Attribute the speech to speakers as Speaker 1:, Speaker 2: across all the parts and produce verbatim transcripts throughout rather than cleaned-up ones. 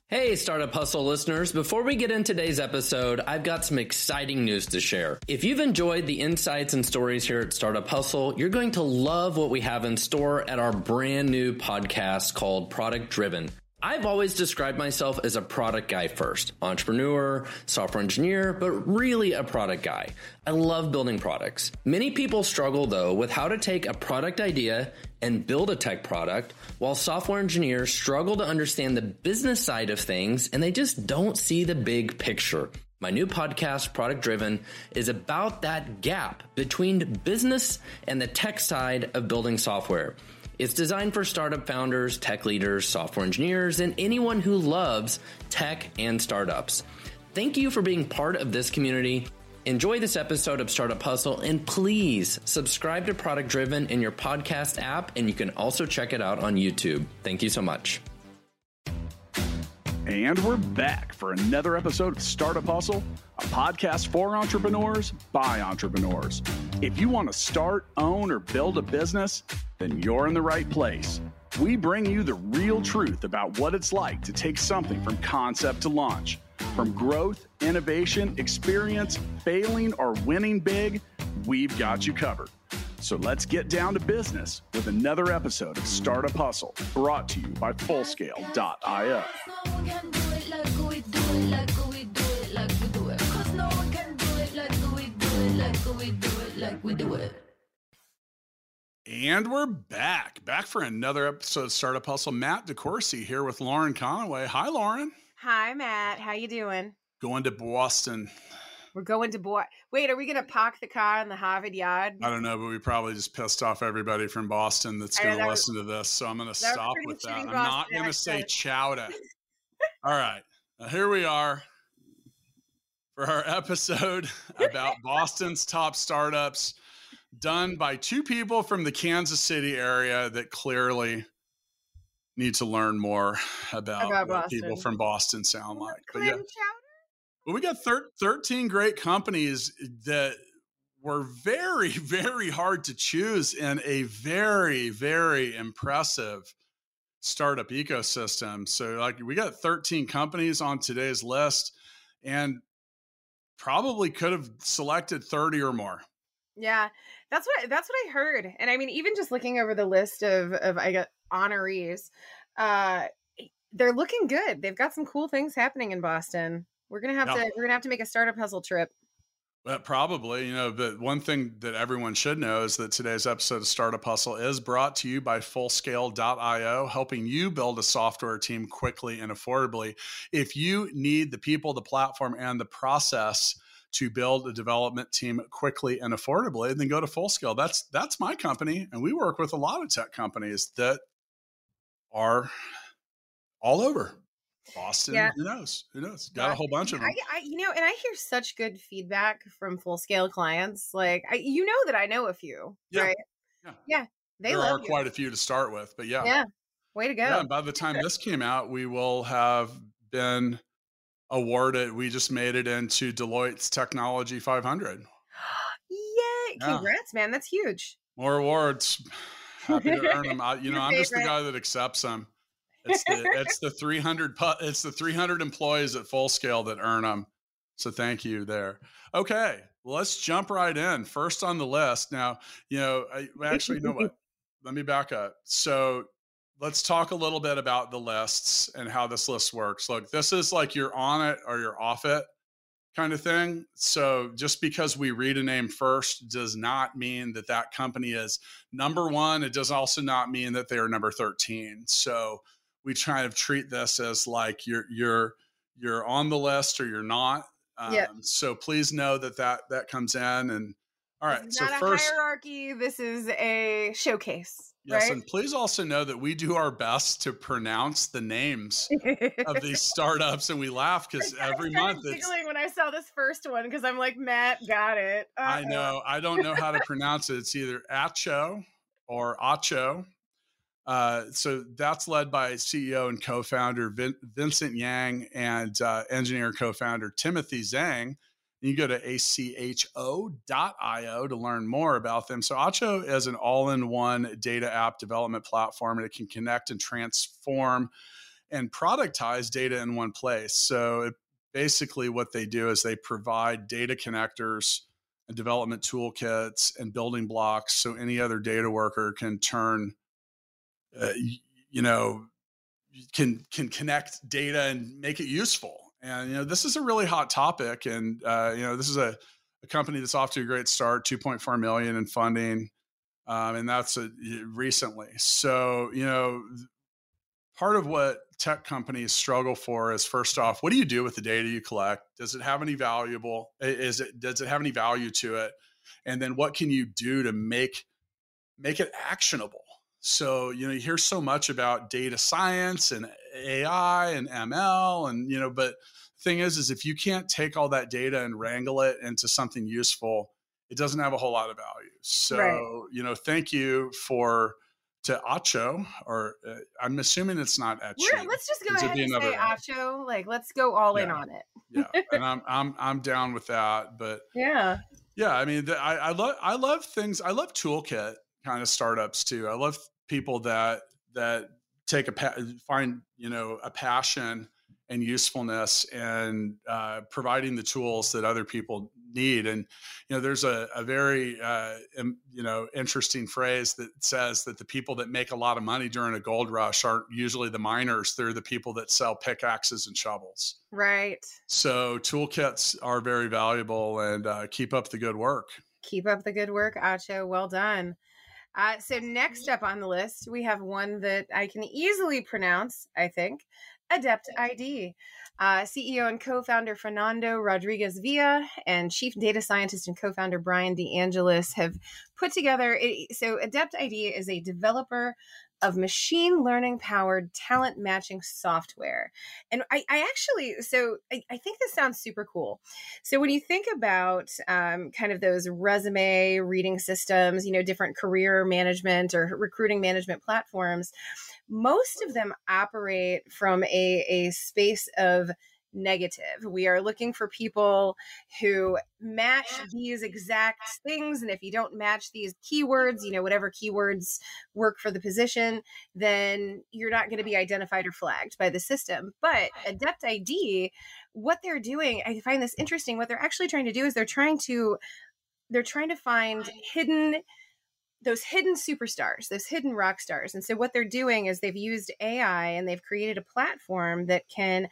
Speaker 1: Hey, Startup Hustle listeners. Before we get into today's episode, I've got some exciting news to share. If you've enjoyed the insights and stories here at Startup Hustle, you're going to love what we have in store at our brand new podcast called Product Driven. I've always described myself as a product guy first, entrepreneur, software engineer, but really a product guy. I love building products. Many people struggle though with how to take a product idea and build a tech product, while software engineers struggle to understand the business side of things and they just don't see the big picture. My new podcast, Product Driven, is about that gap between business and the tech side of building software. It's designed for startup founders, tech leaders, software engineers, and anyone who loves tech and startups. Thank you for being part of this community. Enjoy this episode of Startup Hustle, and please subscribe to Product Driven in your podcast app, and you can also check it out on YouTube. Thank you so much.
Speaker 2: And we're back for another episode of Startup Hustle, a podcast for entrepreneurs by entrepreneurs. If you want to start, own, or build a business, then you're in the right place. We bring you the real truth about what it's like to take something from concept to launch. From growth, innovation, experience, failing, or winning big, we've got you covered. So let's get down to business with another episode of Startup Hustle, brought to you by Fullscale dot io. And we're back, back for another episode of Startup Hustle. Matt DeCoursey here with Lauren Conaway. Hi, Lauren.
Speaker 3: Hi, Matt. How you doing?
Speaker 2: Going to Boston.
Speaker 3: We're going to Boston. Wait, are we going to park the car in the Harvard yard?
Speaker 2: I don't know, but we probably just pissed off everybody from Boston that's going to listen to this. So I'm going to stop with that. I'm not going to say chowder. All right. Now here we are for our episode about Boston's top startups, done by two people from the Kansas City area that clearly need to learn more about, about what people from Boston sound like. But yeah, well, we got thir- thirteen great companies that were very, very hard to choose in a very, very impressive startup ecosystem. So like we got thirteen companies on today's list and probably could have selected thirty or more.
Speaker 3: Yeah, that's what that's what I heard. And I mean, even just looking over the list of of I got honorees, uh, they're looking good. They've got some cool things happening in Boston. We're gonna have yeah. to we're gonna have to make a Startup Hustle trip.
Speaker 2: Well, probably, you know, but one thing that everyone should know is that today's episode of Startup Hustle is brought to you by Fullscale dot io, helping you build a software team quickly and affordably. If you need the people, the platform, and the process to build a development team quickly and affordably, then go to Fullscale. That's that's my company, and we work with a lot of tech companies that are all over Boston. Yeah. Who knows? Who knows? Got yeah. a whole bunch of them.
Speaker 3: I, I, you know, and I hear such good feedback from Fullscale clients. Like, I, you know that I know a few,
Speaker 2: yeah.
Speaker 3: right?
Speaker 2: Yeah,
Speaker 3: yeah. They
Speaker 2: there
Speaker 3: love
Speaker 2: are
Speaker 3: you.
Speaker 2: quite a few to start with, but yeah,
Speaker 3: yeah, way to go.
Speaker 2: Yeah, by the time this came out, we will have been awarded. We just made it into Deloitte's Technology five hundred.
Speaker 3: Yay! Congrats, yeah. man. That's huge.
Speaker 2: More awards. Happy to earn them. I, you know, I'm just the guy that accepts them. It's the it's the three hundred it's the three hundred employees at Fullscale that earn them. So thank you there. Okay, well, let's jump right in. First on the list. Now, you know, I, actually, you know what? Let me back up. So let's talk a little bit about the lists and how this list works. Look, this is like you're on it or you're off it kind of thing. So just because we read a name first does not mean that that company is number one. It does also not mean that they are number thirteen. So we kind of treat this as like you're you're you're on the list or you're not. Um, yeah. So please know that that that comes in. And all right,
Speaker 3: this is
Speaker 2: so
Speaker 3: not
Speaker 2: first,
Speaker 3: a hierarchy. This is a showcase.
Speaker 2: Yes,
Speaker 3: right?
Speaker 2: And please also know that we do our best to pronounce the names of these startups, and we laugh because every
Speaker 3: I
Speaker 2: month
Speaker 3: it's giggling when I saw this first one because I'm like, Matt got it. Uh-oh.
Speaker 2: I know. I don't know how to pronounce it. It's either Acho or Acho. Uh, so that's led by C E O and co-founder Vin- Vincent Yang and uh, engineer co-founder Timothy Zhang. You can go to A C H O dot io to learn more about them. So Acho is an all-in-one data app development platform, and it can connect and transform and productize data in one place. So it, basically what they do is they provide data connectors and development toolkits and building blocks so any other data worker can turn, uh, you know, can can connect data and make it useful. And, you know, this is a really hot topic. And, uh, you know, this is a, a company that's off to a great start, two point four million in funding. Um, and that's a, recently. So, you know, part of what tech companies struggle for is, first off, what do you do with the data you collect? Does it have any valuable? Is it, does it have any value to it? And then what can you do to make, make it actionable? So, you know, you hear so much about data science and A I and M L and, you know, but the thing is, is if you can't take all that data and wrangle it into something useful, it doesn't have a whole lot of value. So, right. you know, thank you for, to Acho, or uh, I'm assuming it's not Etchy.
Speaker 3: Let's just go ahead and say Acho. Like, let's go all
Speaker 2: yeah.
Speaker 3: in on it.
Speaker 2: yeah. And I'm, I'm, I'm down with that, but
Speaker 3: yeah.
Speaker 2: Yeah. I mean, the, I, I love, I love things. I love toolkit kind of startups too. I love people that, that take a, pa- find, you know, a passion and usefulness and uh, providing the tools that other people need. And, you know, there's a, a very, uh, im, you know, interesting phrase that says that the people that make a lot of money during a gold rush aren't usually the miners. They're the people that sell pickaxes and shovels.
Speaker 3: Right.
Speaker 2: So toolkits are very valuable, and uh, keep up the good work.
Speaker 3: Keep up the good work, Acho. Well done. Uh, so next up on the list, we have one that I can easily pronounce, I think, Adept I D. Uh, C E O and co-founder Fernando Rodriguez Villa and chief data scientist and co-founder Brian DeAngelis have put together. A, so Adept I D is a developer of machine learning powered talent matching software. And I, I actually, so I, I think this sounds super cool. So when you think about um, kind of those resume reading systems, you know, different career management or recruiting management platforms, most of them operate from a, a space of negative. We are looking for people who match these exact things. And if you don't match these keywords, you know, whatever keywords work for the position, then you're not going to be identified or flagged by the system. But Adept I D, what they're doing, I find this interesting. What they're actually trying to do is they're trying to, they're trying to find hidden those hidden superstars, those hidden rock stars. And so what they're doing is they've used A I and they've created a platform that can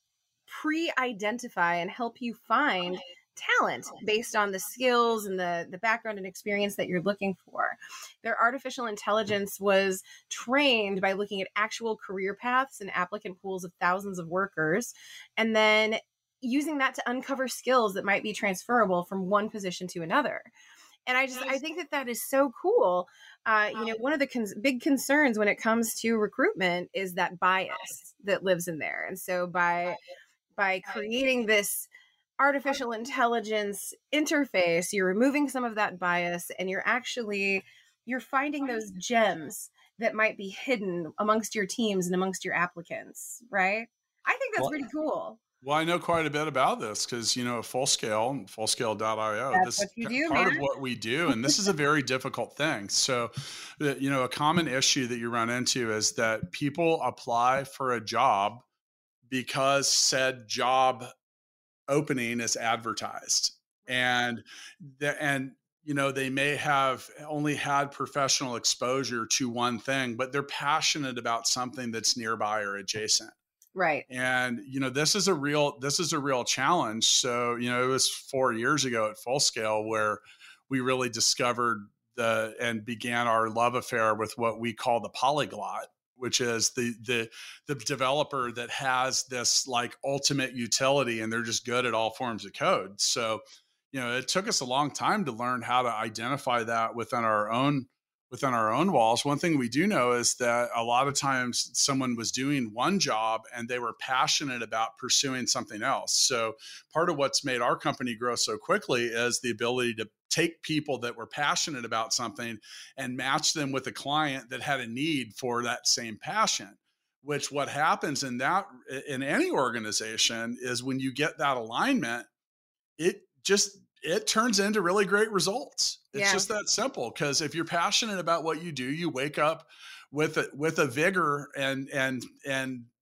Speaker 3: pre-identify and help you find talent based on the skills and the, the background and experience that you're looking for. Their artificial intelligence was trained by looking at actual career paths and applicant pools of thousands of workers, and then using that to uncover skills that might be transferable from one position to another. And I just, I think that that is so cool. Uh, you know, one of the cons- big concerns when it comes to recruitment is that bias that lives in there. And so by, by creating this artificial intelligence interface, you're removing some of that bias, and you're actually, you're finding those gems that might be hidden amongst your teams and amongst your applicants, right? I think that's well, pretty cool.
Speaker 2: Well, I know quite a bit about this because, you know, at Fullscale, fullscale dot io,
Speaker 3: this is do,
Speaker 2: part
Speaker 3: man.
Speaker 2: of what we do. And this is a very difficult thing. So, you know, a common issue that you run into is that people apply for a job because said job opening is advertised. And, the, and, you know, they may have only had professional exposure to one thing, but they're passionate about something that's nearby or adjacent.
Speaker 3: Right.
Speaker 2: And, you know, this is a real, this is a real challenge. So, you know, it was four years ago at Fullscale where we really discovered the, and began our love affair with what we call the polyglot, which is the, the, the developer that has this like ultimate utility and they're just good at all forms of code. So, you know, it took us a long time to learn how to identify that within our own within our own walls. One thing we do know is that a lot of times someone was doing one job and they were passionate about pursuing something else. So part of what's made our company grow so quickly is the ability to take people that were passionate about something and match them with a client that had a need for that same passion. Which what happens in that, in any organization, is when you get that alignment, it just, it turns into really great results. It's yeah. just that simple. Because if you're passionate about what you do, you wake up with a, with a vigor and and and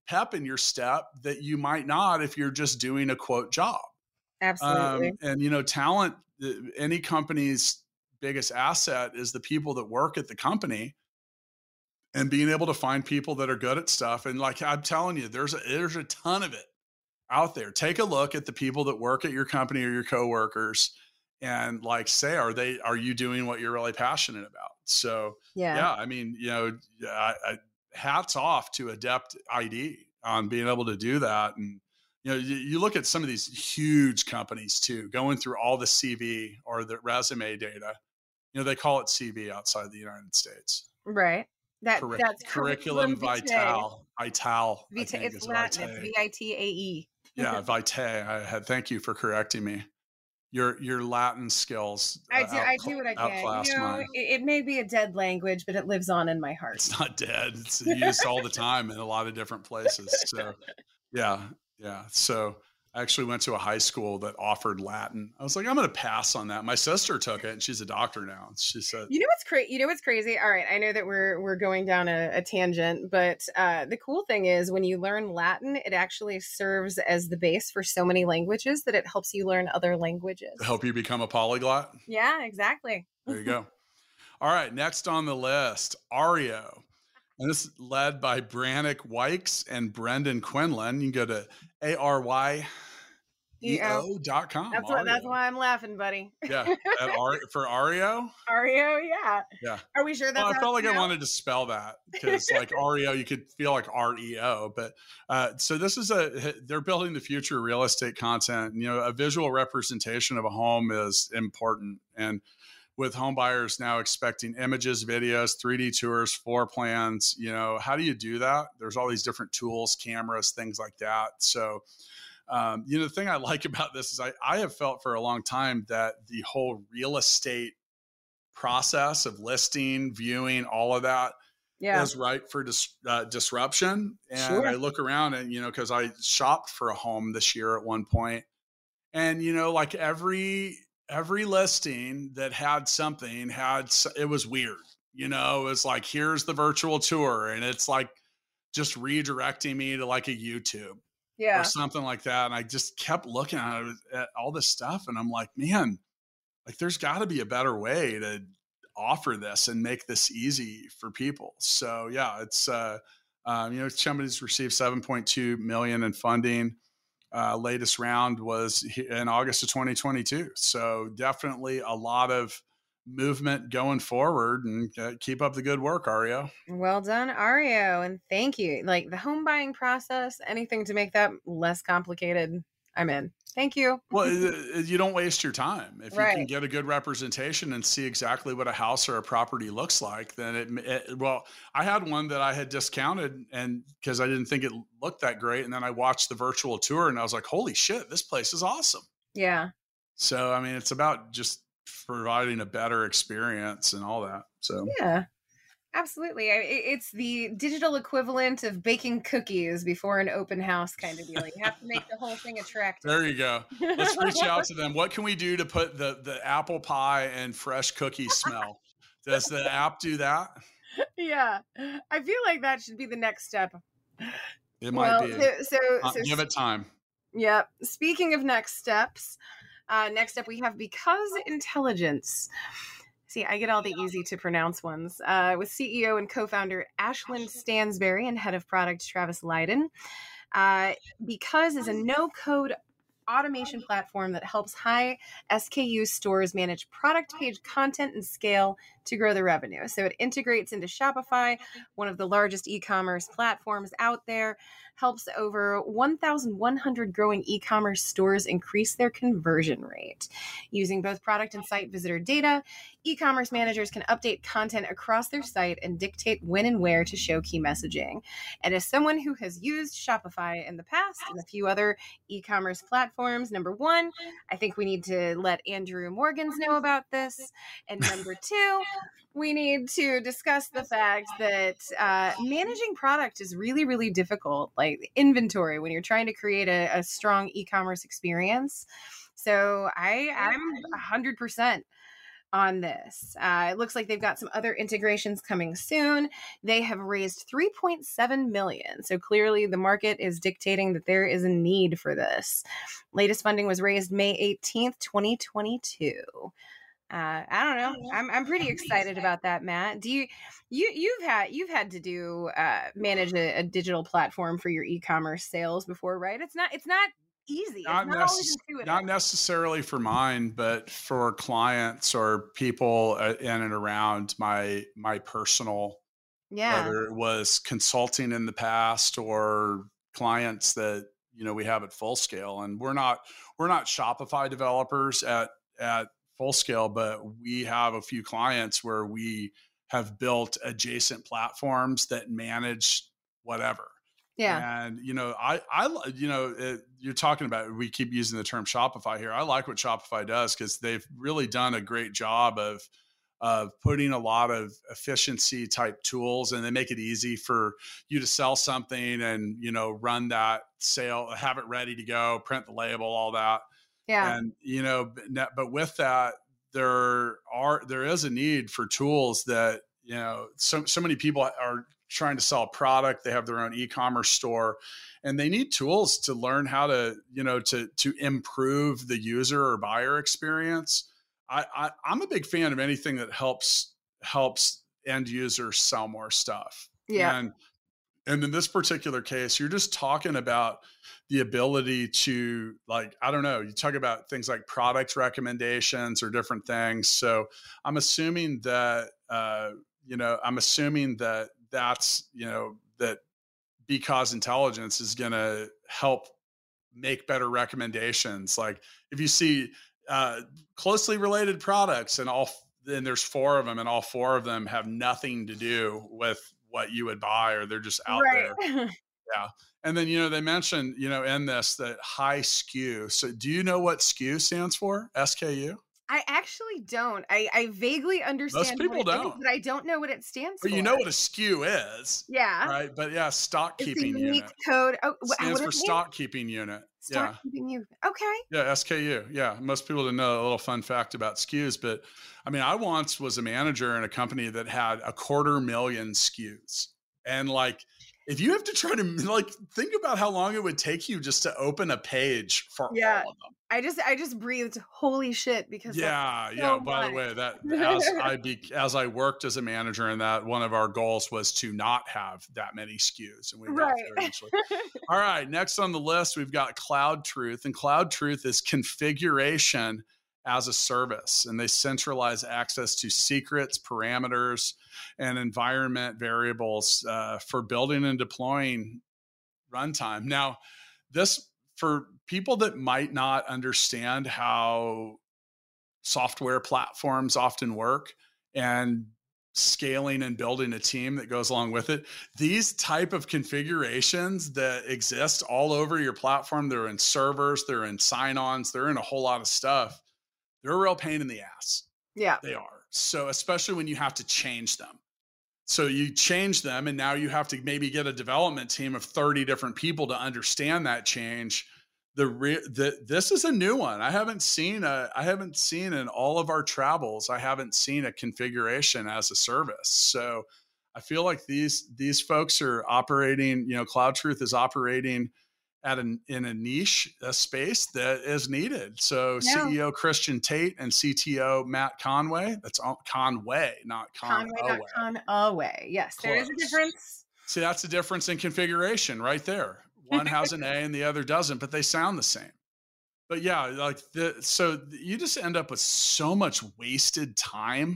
Speaker 2: pep in your step that you might not if you're just doing a quote job.
Speaker 3: Absolutely.
Speaker 2: Um, and, you know, talent, any company's biggest asset is the people that work at the company, and being able to find people that are good at stuff. And like I'm telling you, there's a, there's a ton of it out there. Take a look at the people that work at your company or your coworkers, and like say, are they, are you doing what you're really passionate about? So
Speaker 3: yeah,
Speaker 2: yeah I mean, you know, I, I, hats off to Adept I D on being able to do that. And, you know, you, you look at some of these huge companies too, going through all the C V or the resume data, you know, they call it C V outside the United States.
Speaker 3: Right. That
Speaker 2: Curric-
Speaker 3: that's
Speaker 2: curriculum vitae. Vital.
Speaker 3: Vitae. It's Latin. It's V I T A E.
Speaker 2: Yeah, vitae. I had. Thank you for correcting me. Your your Latin skills.
Speaker 3: I do. Uh, out, I do what I can. You know, it, it may be a dead language, but it lives on in my heart.
Speaker 2: It's not dead. It's used all the time in a lot of different places. So, yeah, yeah. So. I actually went to a high school that offered Latin. I was like, I'm going to pass on that. My sister took it, and she's a doctor now. She said,
Speaker 3: "You know what's crazy? You know what's crazy? All right, I know that we're we're going down a, a tangent, but uh, the cool thing is when you learn Latin, it actually serves as the base for so many languages that it helps you learn other languages
Speaker 2: to help you become a polyglot.
Speaker 3: Yeah, exactly.
Speaker 2: There you go. All right, next on the list, Aryeo. And this is led by Brannick Wykes and Brendan Quinlan. You can go to A R Y E O dot com.
Speaker 3: That's what, that's why I'm laughing, buddy.
Speaker 2: Yeah. At Ar- for Aryeo?
Speaker 3: Aryeo, yeah.
Speaker 2: Yeah.
Speaker 3: Are we sure that's
Speaker 2: well, I felt like
Speaker 3: now?
Speaker 2: I wanted to spell that because like Aryeo, you could feel like R E O. But uh, so this is a, they're building the future real estate content. You know, a visual representation of a home is important. And with home buyers now expecting images, videos, three D tours, floor plans, you know, how do you do that? There's all these different tools, cameras, things like that. So, um, you know, the thing I like about this is I, I have felt for a long time that the whole real estate process of listing, viewing, all of that yeah. is ripe for dis, uh, disruption. And sure. I look around and, you know, cause I shopped for a home this year at one point, and, you know, like every, every listing that had something had, it was weird, you know, it was like, here's the virtual tour. And it's like just redirecting me to like a YouTube yeah. or something like that. And I just kept looking at, it, at all this stuff. And I'm like, man, like there's gotta be a better way to offer this and make this easy for people. So yeah, it's, uh, um, you know, somebody's received seven point two million in funding. Uh, latest round was in August of twenty twenty-two. So definitely a lot of movement going forward, and uh, keep up the good work, Aryeo.
Speaker 3: Well done, Aryeo. And thank you. Like the home buying process, anything to make that less complicated, I'm in. Thank you.
Speaker 2: Well, you don't waste your time. If right. you can get a good representation and see exactly what a house or a property looks like, then it, it well, I had one that I had discounted and because I didn't think it looked that great. And then I watched the virtual tour and I was like, holy shit, this place is awesome.
Speaker 3: Yeah.
Speaker 2: So, I mean, it's about just providing a better experience and all that. So,
Speaker 3: yeah. Absolutely. It's the digital equivalent of baking cookies before an open house kind of deal. You have to make the whole thing attractive.
Speaker 2: There you go. Let's reach out to them. What can we do to put the, the apple pie and fresh cookie smell? Does the app do that?
Speaker 3: Yeah. I feel like that should be the next step.
Speaker 2: It might
Speaker 3: well,
Speaker 2: be.
Speaker 3: So, so,
Speaker 2: uh,
Speaker 3: so,
Speaker 2: give it time.
Speaker 3: Yep. Yeah. Speaking of next steps, uh, next up we have Because Intelligence. See, I get all the easy to pronounce ones. Uh, with C E O and co-founder Ashlyn Stansberry and head of product Travis Leiden. Uh, Because is a no-code automation platform that helps high S K U stores manage product page content and scale to grow their revenue. So it integrates into Shopify, one of the largest e-commerce platforms out there, helps over one thousand one hundred growing e-commerce stores increase their conversion rate. Using both product and site visitor data, e-commerce managers can update content across their site and dictate when and where to show key messaging. And as someone who has used Shopify in the past and a few other e-commerce platforms, number one, I think we need to let Andrew Morgans know about this. And number two, we need to discuss the fact that uh, managing product is really, really difficult, like inventory, when you're trying to create a, a strong e-commerce experience. So I, I'm one hundred percent on this. Uh, it looks like they've got some other integrations coming soon. They have raised three point seven million dollars. So clearly the market is dictating that there is a need for this. Latest funding was raised May eighteenth, twenty twenty-two. Uh, I don't know. I'm I'm pretty excited about that, Matt. Do you you you've had you've had to do uh, manage a, a digital platform for your e-commerce sales before, right? It's not it's not easy.
Speaker 2: Not,
Speaker 3: it's not,
Speaker 2: necess- not necessarily for mine, but for clients or people in and around my my personal. Yeah. Whether it was consulting in the past or clients that you know we have at Full Scale, and we're not we're not Shopify developers at at Full Scale, but we have a few clients where we have built adjacent platforms that manage whatever. Yeah. And, you know, I, I, you know, it, you're talking about, we keep using the term Shopify here. I like what Shopify does because they've really done a great job of, of putting a lot of efficiency type tools, and they make it easy for you to sell something and, you know, run that sale, have it ready to go, print the label, all that. Yeah. And, you know, but with that, there are, there is a need for tools that, you know, so, so many people are trying to sell a product. They have their own e-commerce store, and they need tools to learn how to, you know, to, to improve the user or buyer experience. I, I I'm a big fan of anything that helps, helps end users sell more stuff. Yeah. And, and in this particular case, you're just talking about the ability to, like, I don't know, you talk about things like product recommendations or different things. So I'm assuming that, uh, you know, I'm assuming that that's, you know, that Because Intelligence is going to help make better recommendations. Like if you see uh, closely related products and all, then there's four of them and all four of them have nothing to do with what you would buy, or they're just out right. there. Yeah. And then, you know, they mentioned, you know, in this, that high S K U. So do you know what S K U stands for? S K U?
Speaker 3: I actually don't. I, I vaguely understand.
Speaker 2: Most people don't,
Speaker 3: is, but I don't know what it stands
Speaker 2: but
Speaker 3: for.
Speaker 2: You know what a S K U is,
Speaker 3: yeah,
Speaker 2: right? But yeah, stock
Speaker 3: it's
Speaker 2: keeping
Speaker 3: a unique
Speaker 2: unit
Speaker 3: code. Oh,
Speaker 2: it stands for stock keeping unit.
Speaker 3: Stock
Speaker 2: yeah.
Speaker 3: keeping unit. Okay.
Speaker 2: Yeah, S K U. Yeah, most people didn't know a little fun fact about S K Us, but I mean, I once was a manager in a company that had a quarter million S K Us, and like, if you have to try to like think about how long it would take you just to open a page for yeah. all of them.
Speaker 3: I just I just breathed holy shit because
Speaker 2: yeah
Speaker 3: so
Speaker 2: yeah.
Speaker 3: Much.
Speaker 2: By the way, that as I be as I worked as a manager in that, one of our goals was to not have that many S K Us, and we got right. there eventually. All right, next on the list we've got Cloud Truth, and Cloud Truth is configuration as a service, and they centralize access to secrets, parameters, and environment variables uh, for building and deploying runtime. Now, this, for people that might not understand how software platforms often work and scaling and building a team that goes along with it, these type of configurations that exist all over your platform, they're in servers, they're in sign-ons, they're in a whole lot of stuff. They're a real pain in the ass.
Speaker 3: Yeah,
Speaker 2: they are. So especially when you have to change them. So you change them, and now you have to maybe get a development team of thirty different people to understand that change. The, re- the this is a new one. I haven't seen a. I haven't seen in all of our travels. I haven't seen a configuration as a service. So I feel like these these folks are operating. You know, Cloud Truth is operating at an in a niche a space that is needed. So yeah. C E O Christian Tate and C T O Matt Conway. That's Conway, not Conway.
Speaker 3: Conway, not Conway. Yes, Close. There is a difference.
Speaker 2: See, that's the difference in configuration right there. One has an A and the other doesn't, but they sound the same. But yeah, like the so you just end up with so much wasted time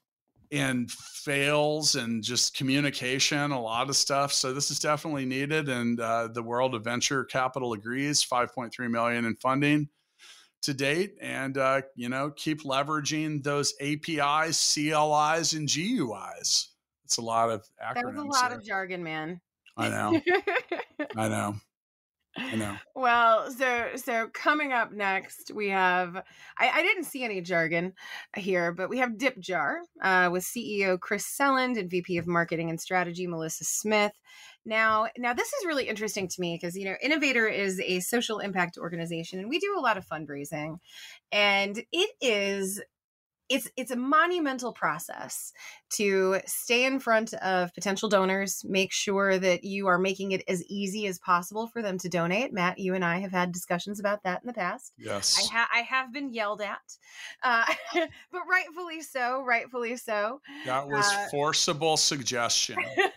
Speaker 2: and fails and just communication, a lot of stuff. So this is definitely needed. And uh, the world of venture capital agrees, five point three million in funding to date. And, uh, you know, keep leveraging those A P Is, C L Is, and G U Is. It's a lot of acronyms.
Speaker 3: There's a lot
Speaker 2: there.
Speaker 3: of jargon, man.
Speaker 2: I know. I know. I know.
Speaker 3: Well, so so coming up next, we have, I, I didn't see any jargon here, but we have DipJar uh, with C E O Chris Selland and V P of Marketing and Strategy, Melissa Smith. Now, now this is really interesting to me because, you know, Innovator is a social impact organization and we do a lot of fundraising, and it is it's it's a monumental process to stay in front of potential donors, make sure that you are making it as easy as possible for them to donate. Matt, you and I have had discussions about that in the past.
Speaker 2: Yes.
Speaker 3: I, ha- I have been yelled at, uh, but rightfully so, rightfully so.
Speaker 2: That was uh, forcible suggestion.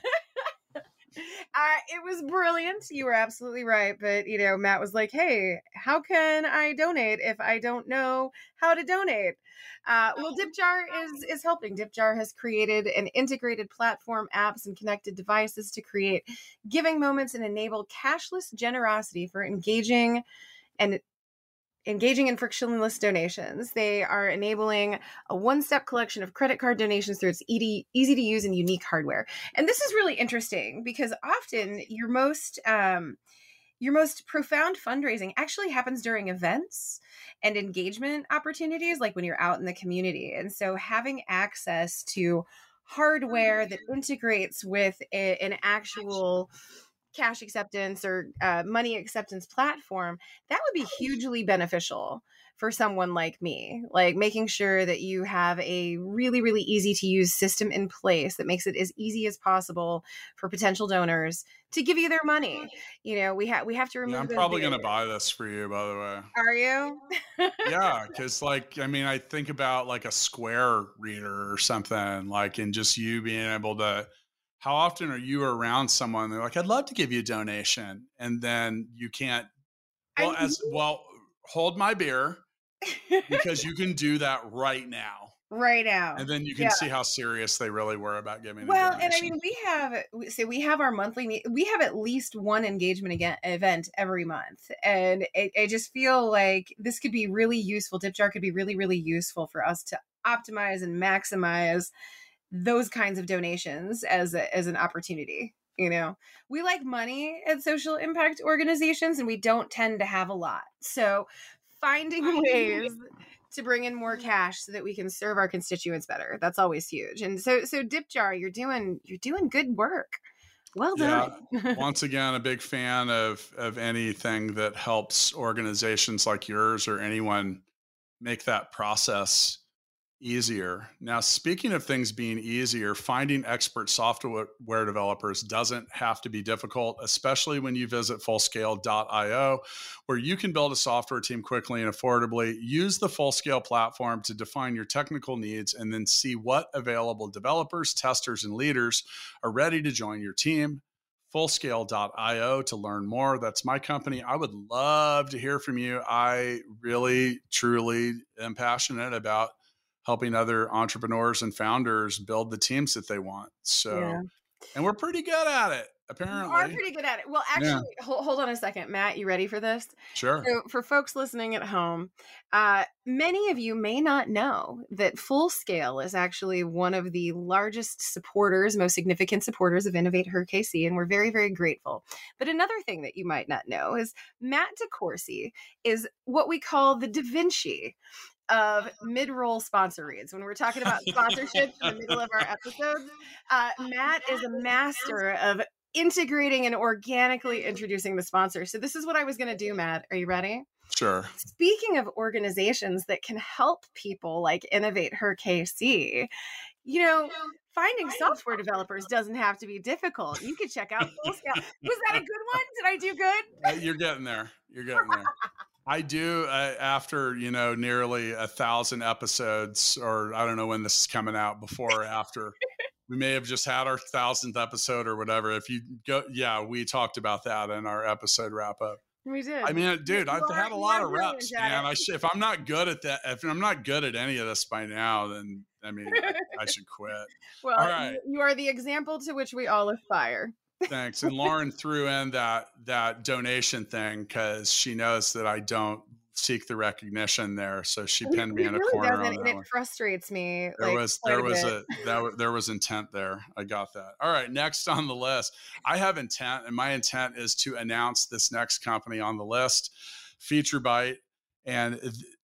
Speaker 3: Uh, it was brilliant. You were absolutely right. But, you know, Matt was like, hey, how can I donate if I don't know how to donate? Uh, well, DipJar is, is helping. DipJar has created an integrated platform, apps, and connected devices to create giving moments and enable cashless generosity for engaging and engaging in frictionless donations. They are enabling a one-step collection of credit card donations through its easy, easy to use and unique hardware. And this is really interesting because often your most um, your most profound fundraising actually happens during events and engagement opportunities, like when you're out in the community. And so having access to hardware that integrates with a, an actual cash acceptance or uh, money acceptance platform, that would be hugely beneficial for someone like me, like making sure that you have a really, really easy to use system in place that makes it as easy as possible for potential donors to give you their money. You know, we have we have to remove.
Speaker 2: Yeah, I'm probably going to buy this for you, by the way.
Speaker 3: Are you?
Speaker 2: Yeah, because like, I mean, I think about like a Square reader or something, like, and just you being able to. How often are you around someone? They're like, I'd love to give you a donation. And then you can't, well, as well, hold my beer because you can do that right now.
Speaker 3: Right now.
Speaker 2: And then you can yeah. see how serious they really were about giving.
Speaker 3: Well, and I mean, we have, so we have our monthly, we have at least one engagement again, event every month. And I, I just feel like this could be really useful. DipJar could be really, really useful for us to optimize and maximize those kinds of donations as a, as an opportunity. You know, we like money at social impact organizations and we don't tend to have a lot. So finding ways to bring in more cash so that we can serve our constituents better. That's always huge. And so, so DipJar, you're doing, you're doing good work. Well done.
Speaker 2: Yeah. Once again, a big fan of, of anything that helps organizations like yours or anyone make that process easier. Now, speaking of things being easier, finding expert software developers doesn't have to be difficult, especially when you visit fullscale dot io, where you can build a software team quickly and affordably. Use the Fullscale platform to define your technical needs and then see what available developers, testers, and leaders are ready to join your team. fullscale dot io to learn more. That's my company. I would love to hear from you. I really, truly am passionate about helping other entrepreneurs and founders build the teams that they want. So, yeah. And we're pretty good at it, apparently.
Speaker 3: We are pretty good at it. Well, actually, yeah. hold, hold on a second. Matt, you ready for this?
Speaker 2: Sure.
Speaker 3: So for folks listening at home, uh, many of you may not know that Fullscale is actually one of the largest supporters, most significant supporters of Innovate Her K C, and we're very, very grateful. But another thing that you might not know is Matt DeCoursey is what we call the Da Vinci of mid-roll sponsor reads. When we're talking about sponsorships in the middle of our episodes, uh, Matt is a master of integrating and organically introducing the sponsor. So this is what I was going to do, Matt. Are you ready?
Speaker 2: Sure.
Speaker 3: Speaking of organizations that can help people like Innovate Her K C, you know, finding software developers doesn't have to be difficult. You can check out Fullscale. Was that a good one? Did I do good?
Speaker 2: Uh, you're getting there. You're getting there. I do uh, after, you know, nearly a thousand episodes, or I don't know when this is coming out, before or after. We may have just had our thousandth episode or whatever. If you go, yeah, we talked about that in our episode wrap up.
Speaker 3: We did.
Speaker 2: I mean, dude, I've had a lot of reps, man. I should, if I'm not good at that, if I'm not good at any of this by now, then I mean, I, I should quit.
Speaker 3: Well, all right. You are the example to which we all aspire.
Speaker 2: Thanks. And Lauren threw in that that donation thing because she knows that I don't seek the recognition there, so she pinned it, me in a really corner on that
Speaker 3: and it
Speaker 2: one.
Speaker 3: Frustrates me.
Speaker 2: There
Speaker 3: like,
Speaker 2: was there
Speaker 3: a
Speaker 2: was
Speaker 3: bit.
Speaker 2: a that there was intent there. I got that. All right, next on the list, I have intent, and my intent is to announce this next company on the list, FeatureByte, and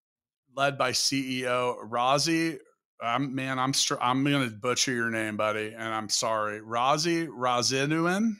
Speaker 2: led by C E O Razi. I'm man, I'm str- I'm gonna butcher your name, buddy, and I'm sorry. Razi Razinuin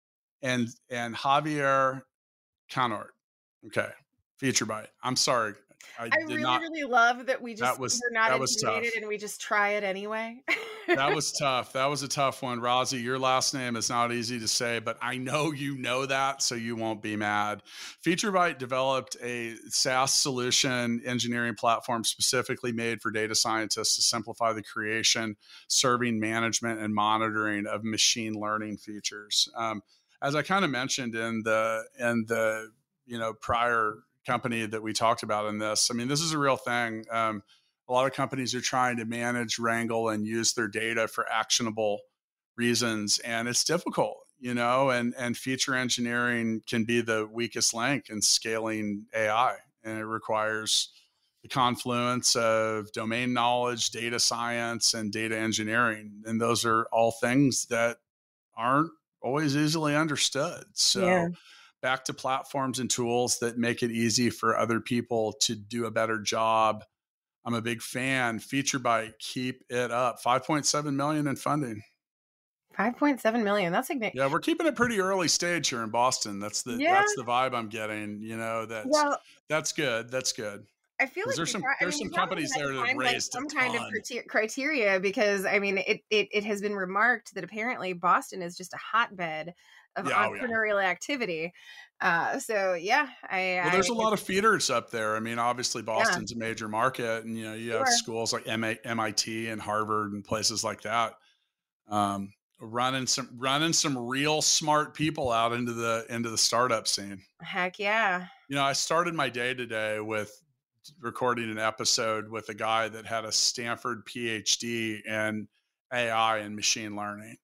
Speaker 2: and and Javier Canort. Okay, FeatureByte. I'm sorry, I,
Speaker 3: I really,
Speaker 2: not,
Speaker 3: really love that we just,
Speaker 2: that was,
Speaker 3: we're not
Speaker 2: that was
Speaker 3: intimidated
Speaker 2: tough.
Speaker 3: and we just try it anyway.
Speaker 2: That was tough. That was a tough one. Rosie, your last name is not easy to say, but I know you know that, so you won't be mad. FeatureByte developed a SaaS solution engineering platform specifically made for data scientists to simplify the creation, serving, management, and monitoring of machine learning features. Um, as I kind of mentioned in the in the you know prior company that we talked about in this, I mean, this is a real thing. Um, a lot of companies are trying to manage, wrangle, and use their data for actionable reasons, and it's difficult, you know, and, and feature engineering can be the weakest link in scaling A I, and it requires the confluence of domain knowledge, data science, and data engineering. And those are all things that aren't always easily understood. So yeah. Back to platforms and tools that make it easy for other people to do a better job. I'm a big fan. FeatureByte, keep it up. five point seven million in funding.
Speaker 3: five point seven million. That's significant.
Speaker 2: Yeah, we're keeping it pretty early stage here in Boston. That's the yeah. that's the vibe I'm getting. You know, that's well, that's good. That's good.
Speaker 3: I feel like
Speaker 2: there's some there's I mean, some companies there that have raised like some kind of
Speaker 3: criteria because I mean it, it it has been remarked that apparently Boston is just a hotbed of yeah, entrepreneurial oh, yeah. activity. Uh, so yeah, I,
Speaker 2: well, there's
Speaker 3: I,
Speaker 2: a lot of feeders up there. I mean, obviously Boston's yeah. a major market, and you know, you have sure. schools like M I T and Harvard and places like that, um, running some running some real smart people out into the into the startup scene.
Speaker 3: Heck yeah!
Speaker 2: You know, I started my day today with recording an episode with a guy that had a Stanford P H D in A I and machine learning.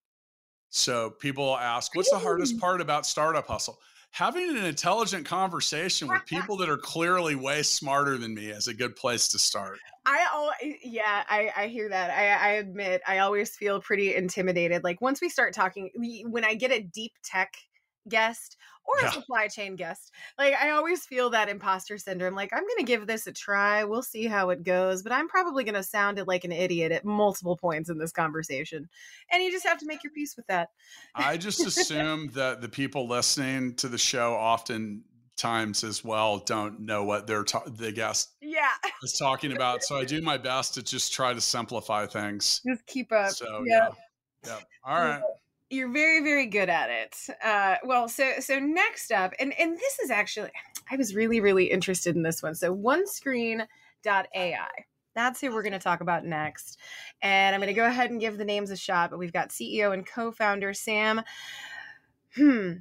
Speaker 2: So people ask, what's the hardest part about Startup Hustle? Having an intelligent conversation with people that are clearly way smarter than me is a good place to start.
Speaker 3: I all yeah, I, I hear that. I, I admit I always feel pretty intimidated. Like once we start talking, when I get a deep tech guest or a yeah. supply chain guest, like I always feel that imposter syndrome. Like I'm going to give this a try. We'll see how it goes, but I'm probably going to sound it like an idiot at multiple points in this conversation. And you just have to make your peace with that.
Speaker 2: I just assume that the people listening to the show often times as well don't know what they're ta- the guest
Speaker 3: yeah.
Speaker 2: is talking about. So I do my best to just try to simplify things.
Speaker 3: Just keep up.
Speaker 2: So yeah. Yeah. yeah. All right.
Speaker 3: You're very, very good at it. Uh, well, so so next up, and, and this is actually, I was really, really interested in this one. So OneScreen dot A I. That's who we're going to talk about next. And I'm going to go ahead and give the names a shot, but we've got C E O and co-founder Sam hmm,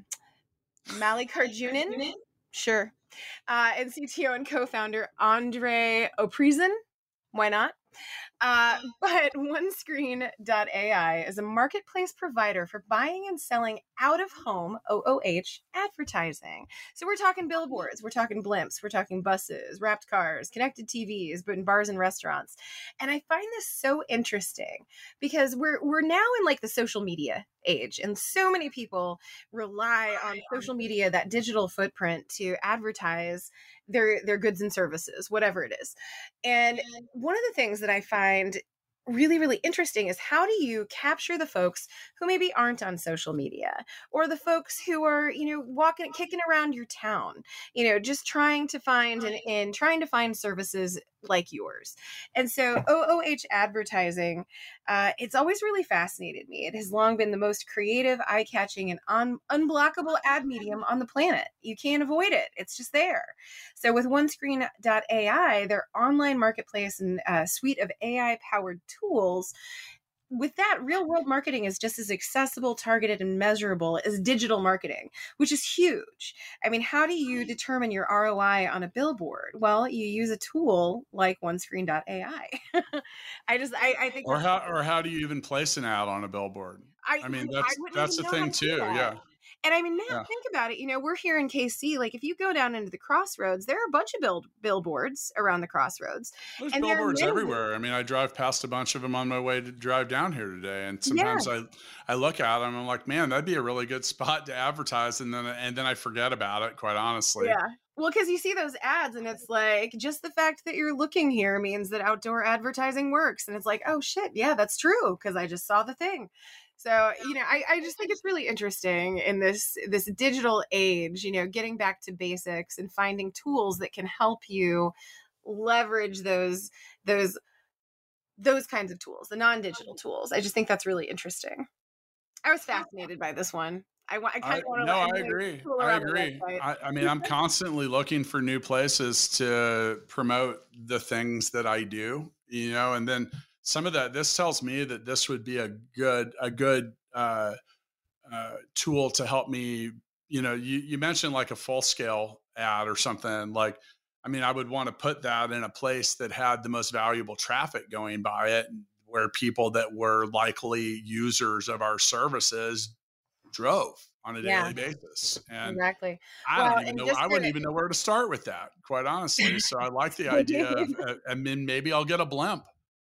Speaker 3: Mallikarjunan. Sure. Uh, and C T O and co-founder Andre Oprizen. Why not? Uh, but OneScreen dot A I is a marketplace provider for buying and selling out-of-home O O H advertising. So we're talking billboards, we're talking blimps, we're talking buses, wrapped cars, connected T Vs, but in bars and restaurants. And I find this so interesting because we're we're now in like the social media age, and so many people rely on social media, that digital footprint, to advertise their their goods and services, whatever it is. And one of the things that I find really, really interesting is how do you capture the folks who maybe aren't on social media, or the folks who are, you know, walking, kicking around your town, you know, just trying to find and, and trying to find services like yours. And so O O H advertising, uh, it's always really fascinated me. It has long been the most creative, eye-catching, and un- unblockable ad medium on the planet. You can't avoid it. It's just there. So with OneScreen dot A I, their online marketplace and uh, suite of A I-powered tools, with that, real world marketing is just as accessible, targeted, and measurable as digital marketing, which is huge. I mean, how do you determine your R O I on a billboard? Well, you use a tool like OneScreen dot A I. I just, I, I think.
Speaker 2: Or how, or how do you even place an ad on a billboard? I, I mean, that's I that's the thing too. Yeah.
Speaker 3: And I mean, now yeah. think about it. You know, we're here in K C. Like, if you go down into the crossroads, there are a bunch of bill- billboards around the crossroads.
Speaker 2: There's
Speaker 3: and
Speaker 2: billboards everywhere. I mean, I drive past a bunch of them on my way to drive down here today, and sometimes yeah. I, I look at them and I'm like, man, that'd be a really good spot to advertise, and then and then I forget about it. Quite honestly.
Speaker 3: Yeah. Well, because you see those ads, and it's like, just the fact that you're looking here means that outdoor advertising works, and it's like, oh shit, yeah, that's true, because I just saw the thing. So, you know, I, I just think it's really interesting in this this digital age, you know, getting back to basics and finding tools that can help you leverage those those those kinds of tools, the non-digital tools. I just think that's really interesting. I was fascinated by this one. I want. I kind of want to.
Speaker 2: No, I agree. I agree. I, I mean, I'm constantly looking for new places to promote the things that I do. You know, and then some of that. This tells me that this would be a good a good uh, uh, tool to help me. You know, you you mentioned like a full scale ad or something like. I mean, I would want to put that in a place that had the most valuable traffic going by it, where people that were likely users of our services drove on a
Speaker 3: Yeah.
Speaker 2: daily basis. And
Speaker 3: Exactly.
Speaker 2: I
Speaker 3: Well,
Speaker 2: don't even
Speaker 3: and
Speaker 2: know,
Speaker 3: just
Speaker 2: I
Speaker 3: to-
Speaker 2: wouldn't even know where to start with that, quite honestly. So I like the idea of, uh, and then maybe I'll get a blimp.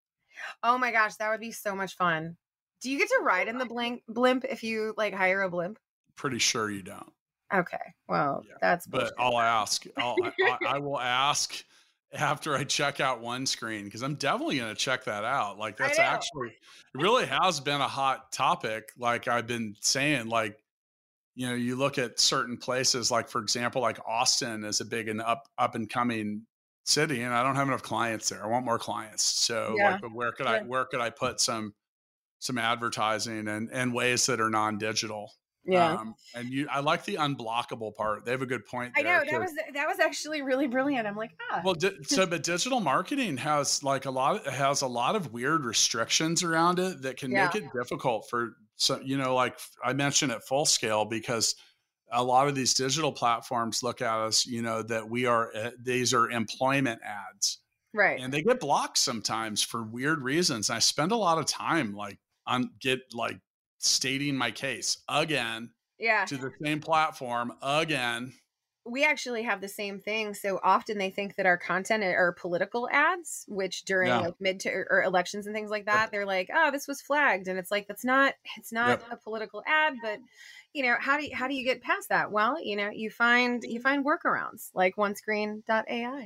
Speaker 3: Oh my gosh, that would be so much fun. Do you get to ride in the blimp blimp if you like hire a blimp?
Speaker 2: Pretty sure you don't.
Speaker 3: Okay. Well,
Speaker 2: Yeah.
Speaker 3: that's
Speaker 2: But
Speaker 3: bullshit.
Speaker 2: I'll ask. I'll, I, I will ask after I check out one screen, because I'm definitely going to check that out. Like that's
Speaker 3: know.
Speaker 2: actually, it really has been a hot topic. Like I've been saying, like, you know, you look at certain places, like for example, like Austin is a big and up up and coming city, and I don't have enough clients there. I want more clients. So
Speaker 3: Yeah.
Speaker 2: like, but where could
Speaker 3: Yeah.
Speaker 2: I where could I put some some advertising and and ways that are non-digital?
Speaker 3: Yeah.
Speaker 2: Um, and you, I like the unblockable part. They have a good point
Speaker 3: I
Speaker 2: there.
Speaker 3: know that was that was actually really brilliant. I'm like, ah.
Speaker 2: Well, di- so but digital marketing has like a lot has a lot of weird restrictions around it that can
Speaker 3: Yeah.
Speaker 2: make it difficult for so you know, like I mentioned at Full Scale, because a lot of these digital platforms look at us, you know, that we are uh, these are employment ads,
Speaker 3: Right.
Speaker 2: and they get blocked sometimes for weird reasons. I spend a lot of time like on get like stating my case again
Speaker 3: Yeah.
Speaker 2: to the same platform again.
Speaker 3: We actually have the same thing. So often they think that our content are political ads, which during
Speaker 2: Yeah.
Speaker 3: like mid to or elections and things like that, they're like, oh, this was flagged. And it's like, that's not, it's not
Speaker 2: Yep.
Speaker 3: a political ad, but you know, how do you, how do you get past that? Well, you know, you find, you find workarounds like one screen dot A I.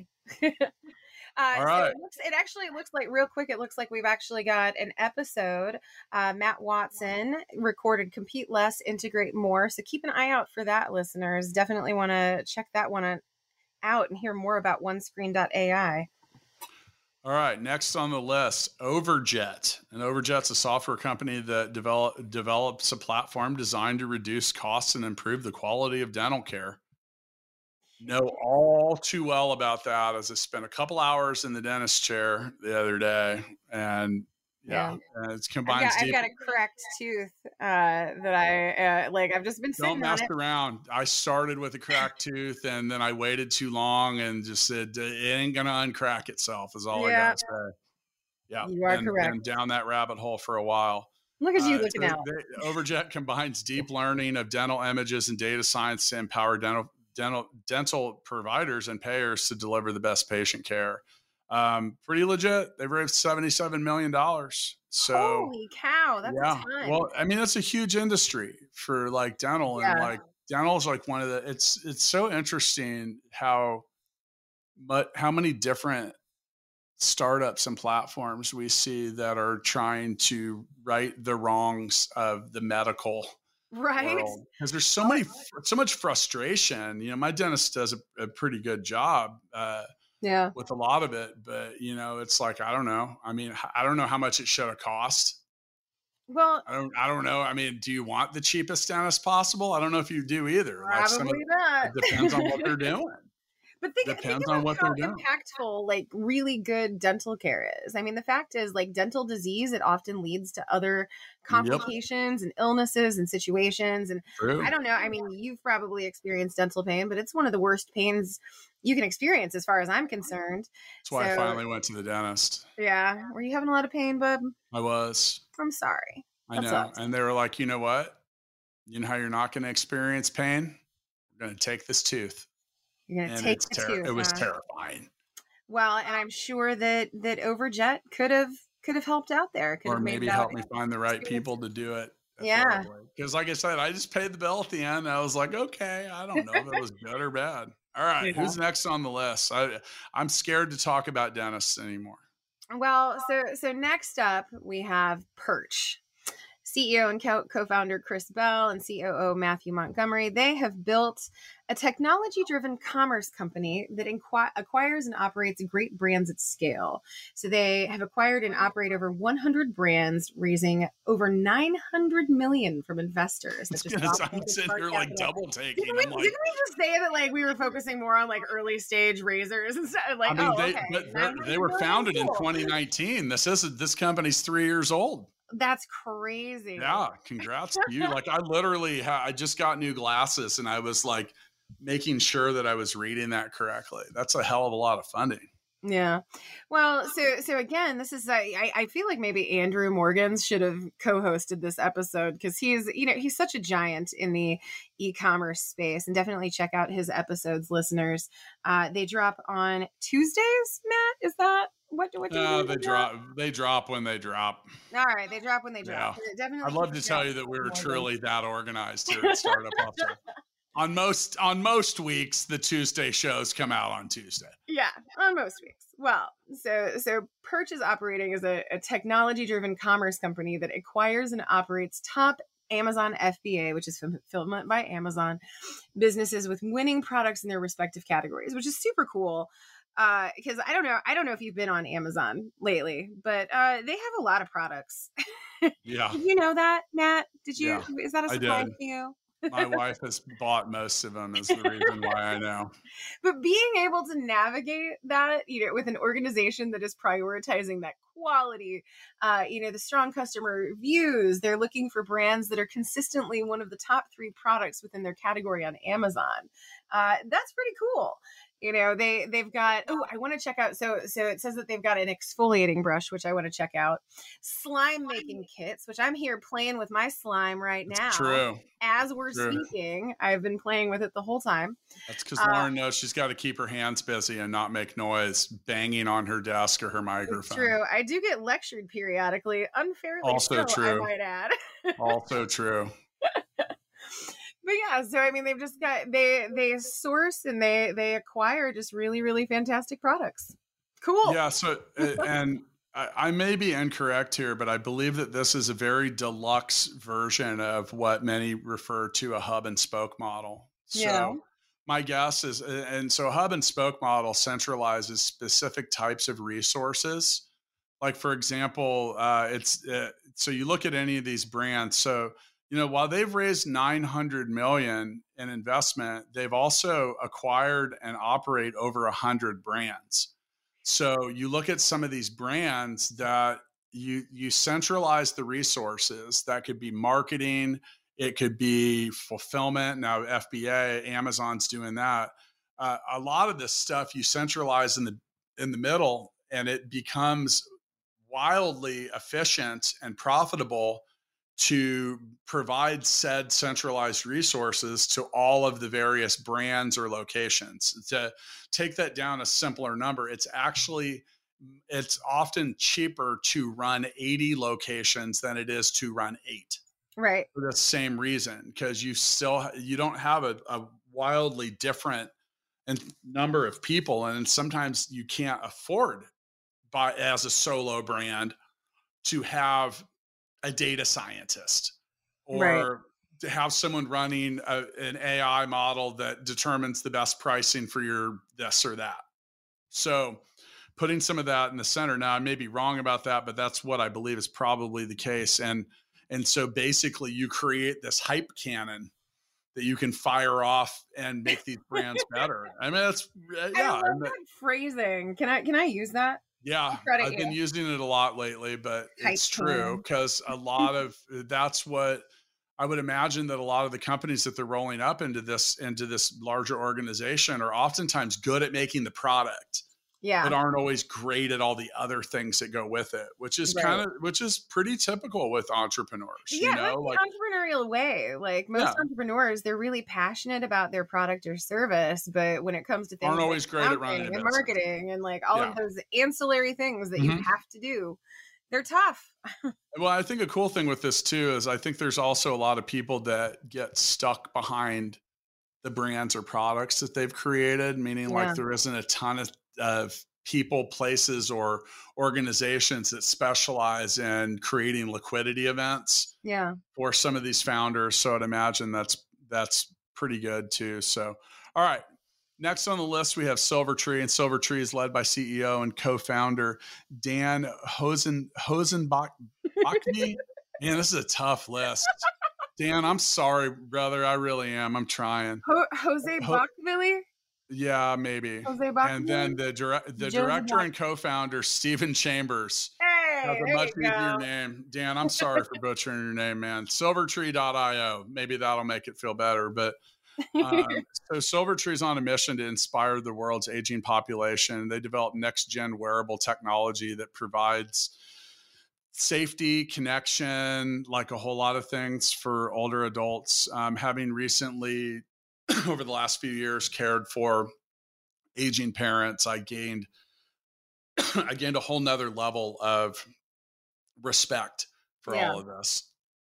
Speaker 3: Uh,
Speaker 2: All
Speaker 3: so
Speaker 2: right.
Speaker 3: it, looks, it actually looks like real quick. It looks like we've actually got an episode. Uh, Matt Watson recorded "Compete Less, Integrate More." So keep an eye out for that, listeners. Definitely want to check that one out and hear more about one screen dot A I.
Speaker 2: All right. Next on the list, Overjet. And Overjet's a software company that develop, develops a platform designed to reduce costs and improve the quality of dental care. Know all too well about that, as I spent a couple hours in the dentist chair the other day, and yeah,
Speaker 3: Yeah.
Speaker 2: and it's
Speaker 3: I've
Speaker 2: combines
Speaker 3: got, I've
Speaker 2: deep.
Speaker 3: got a cracked tooth uh, that I uh, like. I've just been sitting
Speaker 2: Don't
Speaker 3: on
Speaker 2: mess
Speaker 3: it.
Speaker 2: around. I started with a cracked tooth, and then I waited too long, and just said it ain't gonna uncrack itself. Is all
Speaker 3: Yeah.
Speaker 2: I gotta say. Yeah,
Speaker 3: You are
Speaker 2: and,
Speaker 3: correct.
Speaker 2: and down that rabbit hole for a while.
Speaker 3: Look at you
Speaker 2: Uh,
Speaker 3: looking
Speaker 2: so
Speaker 3: out.
Speaker 2: they, Overjet combines deep learning of dental images and data science to empower dental dental dental providers and payers to deliver the best patient care. Um, pretty legit. They've raised seventy-seven million dollars. So
Speaker 3: Holy cow, that's
Speaker 2: yeah,
Speaker 3: a ton.
Speaker 2: well, I mean, that's a huge industry for like dental, and
Speaker 3: Yeah.
Speaker 2: like dental is like one of the. It's it's so interesting how, but how many different startups and platforms we see that are trying to right the wrongs of the medical
Speaker 3: Right?
Speaker 2: world, because there's so many so much frustration. You know, my dentist does a, a pretty good job uh,
Speaker 3: Yeah.
Speaker 2: with a lot of it, but you know, it's like I don't know. I mean, I don't know how much it should have cost.
Speaker 3: Well,
Speaker 2: I don't. I don't know. I mean, do you want the cheapest dentist possible? I don't know if you do either. Like some of,
Speaker 3: probably not.
Speaker 2: it depends on what they're doing.
Speaker 3: But think, think
Speaker 2: Depends
Speaker 3: about
Speaker 2: on what
Speaker 3: how
Speaker 2: they're doing.
Speaker 3: impactful like really good dental care is. I mean, the fact is like dental disease, it often leads to other complications and illnesses and situations. And
Speaker 2: True.
Speaker 3: I don't know. I mean, you've probably experienced dental pain, but it's one of the worst pains you can experience as far as I'm concerned.
Speaker 2: That's why
Speaker 3: So-
Speaker 2: I finally went to the dentist.
Speaker 3: Yeah. Were you having a lot of pain, bub?
Speaker 2: I was.
Speaker 3: I'm sorry.
Speaker 2: I
Speaker 3: That
Speaker 2: know.
Speaker 3: sucks.
Speaker 2: And they were like, you know what? You know how you're not going to experience pain? We're going to take this tooth.
Speaker 3: You're going to
Speaker 2: And
Speaker 3: take
Speaker 2: it's
Speaker 3: the
Speaker 2: ter-
Speaker 3: tooth.
Speaker 2: it was
Speaker 3: huh?
Speaker 2: terrifying.
Speaker 3: Well, and I'm sure that that Overjet could have could have helped out there. Could
Speaker 2: Or
Speaker 3: have made
Speaker 2: maybe
Speaker 3: that
Speaker 2: help me find the right
Speaker 3: experience.
Speaker 2: people to do it.
Speaker 3: Yeah.
Speaker 2: Because like I said, I just paid the bill at the end. I was like, okay, I don't know if it was good or bad. All right.
Speaker 3: Yeah.
Speaker 2: Who's next on the list? I, I'm scared to talk about dentists anymore.
Speaker 3: Well, so so next up we have Perch. C E O and co- co-founder Chris Bell and C O O Matthew Montgomery. They have built a technology-driven commerce company that inqu- acquires and operates great brands at scale. So they have acquired and operate over one hundred brands, raising over nine hundred million from investors. That just
Speaker 2: I'm sitting here like double taking.
Speaker 3: Didn't we,
Speaker 2: I'm like,
Speaker 3: didn't we just say that like we were focusing more on like early stage raisers and stuff? Like,
Speaker 2: I mean,
Speaker 3: oh,
Speaker 2: they,
Speaker 3: okay.
Speaker 2: but they were founded cool. in twenty nineteen. This is this company's three years old.
Speaker 3: That's crazy.
Speaker 2: Yeah, congrats to you. Like I literally, ha- I just got new glasses, and I was like making sure that I was reading that correctly. That's a hell of a lot of funding.
Speaker 3: Yeah. Well, so so again, this is I I feel like maybe Andrew Morgans should have co-hosted this episode because he's you know he's such a giant in the e-commerce space, and definitely check out his episodes, listeners. Uh, they drop on Tuesdays. Matt, is that what? What do
Speaker 2: no,
Speaker 3: they,
Speaker 2: they drop? drop? They drop when they drop.
Speaker 3: All right, they drop when they drop.
Speaker 2: Yeah.
Speaker 3: Definitely.
Speaker 2: I'd love to tell you that we were truly that organized here at Startup Hustle. On most on most weeks, the Tuesday shows come out on Tuesday.
Speaker 3: Yeah, on most weeks. Well, so so Perch is operating as a, a technology-driven commerce company that acquires and operates top Amazon F B A, which is fulfillment by Amazon, businesses with winning products in their respective categories, which is super cool. Because uh, I don't know, I don't know if you've been on Amazon lately, but uh, they have a lot of products.
Speaker 2: Yeah.
Speaker 3: Did you know that, Matt? Did you?
Speaker 2: Yeah,
Speaker 3: is that a surprise to you?
Speaker 2: My wife has bought most of them is the reason why I know.
Speaker 3: But being able to navigate that, you know, with an organization that is prioritizing that quality, uh, you know, the strong customer reviews, they're looking for brands that are consistently one of the top three products within their category on Amazon. Uh, that's pretty cool. You know, they, they've got, oh, I want to check out. So, so it says that they've got an exfoliating brush, which I want to check out. Slime making kits, which I'm here playing with my slime right now.
Speaker 2: It's true.
Speaker 3: As we're
Speaker 2: true.
Speaker 3: speaking, I've been playing with it the whole time.
Speaker 2: That's because
Speaker 3: uh,
Speaker 2: Lauren knows she's got to keep her hands busy and not make noise banging on her desk or her microphone.
Speaker 3: It's true. I do get lectured periodically, unfairly.
Speaker 2: Also
Speaker 3: so,
Speaker 2: true.
Speaker 3: I might add.
Speaker 2: Also true.
Speaker 3: But yeah, so I mean, they've just got they they source and they they acquire just really really fantastic products. Cool.
Speaker 2: Yeah. So and I, I may be incorrect here, but I believe that this is a very deluxe version of what many refer to a hub and spoke model. So
Speaker 3: yeah.
Speaker 2: my guess is, and so a hub and spoke model centralizes specific types of resources. Like for example, uh, it's uh, so you look at any of these brands. So you know, while they've raised nine hundred million in investment, they've also acquired and operate over a hundred brands. So you look at some of these brands that you, you centralize the resources. That could be marketing. It could be fulfillment. Now F B A, Amazon's doing that. Uh, a lot of this stuff you centralize in the, in the middle, and it becomes wildly efficient and profitable to provide said centralized resources to all of the various brands or locations. To take that down a simpler number, it's actually, it's often cheaper to run eighty locations than it is to run eight.
Speaker 3: Right.
Speaker 2: For the same reason, because you still, you don't have a, a wildly different number of people. And sometimes you can't afford by as a solo brand to have a data scientist or right. to have someone running a, an A I model that determines the best pricing for your this or that. So putting some of that in the center. Now I may be wrong about that, but that's what I believe is probably the case. And, and so basically you create this hype cannon that you can fire off and make these brands better. I mean, that's yeah.
Speaker 3: I love that phrasing. Can I, can I use that?
Speaker 2: Yeah, I've you. been using it a lot lately, but Hype it's true because a lot of that's what I would imagine that a lot of the companies that they're rolling up into this into this larger organization are oftentimes good at making the product,
Speaker 3: yeah,
Speaker 2: but aren't always great at all the other things that go with it, which is right. kind of which is pretty typical with entrepreneurs.
Speaker 3: Yeah,
Speaker 2: you know,
Speaker 3: like the entrepreneurial way. Like most yeah. entrepreneurs, they're really passionate about their product or service, but when it comes to things
Speaker 2: aren't always
Speaker 3: like
Speaker 2: great at running
Speaker 3: and marketing and like all
Speaker 2: yeah.
Speaker 3: of those ancillary things that
Speaker 2: mm-hmm.
Speaker 3: you have to do, they're tough.
Speaker 2: Well, I think a cool thing with this too is I think there's also a lot of people that get stuck behind the brands or products that they've created, meaning yeah. like there isn't a ton of of people, places, or organizations that specialize in creating liquidity events
Speaker 3: yeah.
Speaker 2: for some of these founders. So I'd imagine that's, that's pretty good too. So, All right. Next on the list, we have Silvertree, and Silvertree is led by C E O and co-founder Dan Hosen Hosenbach. Man, this is a tough list. Dan, I'm sorry, brother. I really am. I'm trying.
Speaker 3: Ho- Jose
Speaker 2: Ho-
Speaker 3: Bachvili?
Speaker 2: Yeah, maybe.
Speaker 3: Jose Bachvili?
Speaker 2: And then the, dire- the director and co-founder, Stephen Chambers.
Speaker 3: Hey,
Speaker 2: That's a much easier name. Dan, I'm sorry for butchering your name, man. Silvertree dot io. Maybe that'll make it feel better. But um, so Silvertree is on a mission to inspire the world's aging population. They develop next-gen wearable technology that provides safety, connection, like a whole lot of things for older adults. Um, having recently, over the last few years, cared for aging parents, I gained I gained a whole nother level of respect for yeah. all of this.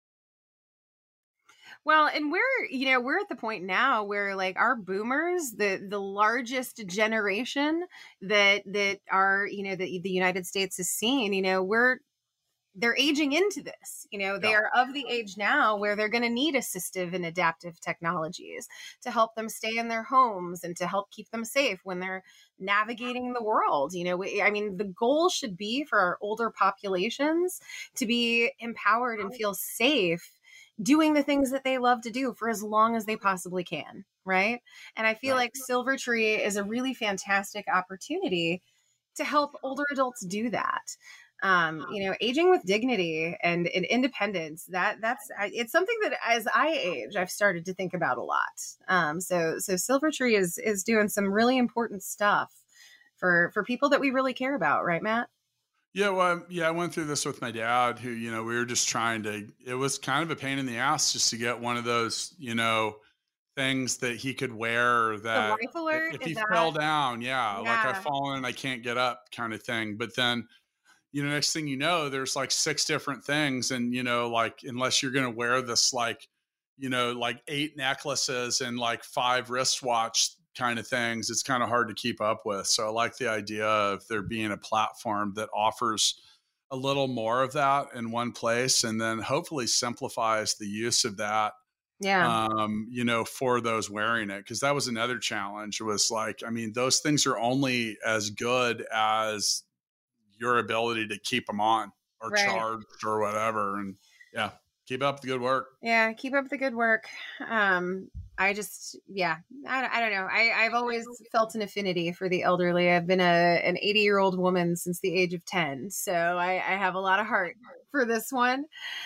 Speaker 3: Well, and we're, you know, we're at the point now where like our boomers, the the largest generation that that are, you know, that the United States has seen, you know, we're they're aging into this, you know, they yeah. are of the age now where they're going to need assistive and adaptive technologies to help them stay in their homes and to help keep them safe when they're navigating the world. You know, we, I mean, the goal should be for our older populations to be empowered and feel safe doing the things that they love to do for as long as they possibly can. Right. And I feel right. like Silvertree is a really fantastic opportunity to help older adults do that. Um, you know, aging with dignity and, and independence, that that's, it's something that as I age, I've started to think about a lot. Um, so, so Silvertree is, is doing some really important stuff for, for people that we really care about. Right, Matt?
Speaker 2: Yeah. Well, yeah, I went through this with my dad who, you know, we were just trying to, it was kind of a pain in the ass just to get one of those, you know, things that he could wear that
Speaker 3: the life alert,
Speaker 2: if he
Speaker 3: that...
Speaker 2: fell down, yeah,
Speaker 3: yeah,
Speaker 2: like I've fallen and I can't get up kind of thing. But then, you know, next thing you know, there's like six different things. And, you know, like, unless you're going to wear this, like, you know, like eight necklaces and like five wristwatch kind of things, it's kind of hard to keep up with. So I like the idea of there being a platform that offers a little more of that in one place and then hopefully simplifies the use of that.
Speaker 3: Yeah.
Speaker 2: Um, you know, for those wearing it. Cause that was another challenge. It was like, I mean, those things are only as good as your ability to keep them on or right. charged or whatever. And yeah, keep up the good work.
Speaker 3: Yeah. Keep up the good work. Um, I just, yeah, I, I don't know. I, I've always felt an affinity for the elderly. I've been a, an eighty year old woman since the age of ten. So I, I have a lot of heart for this one.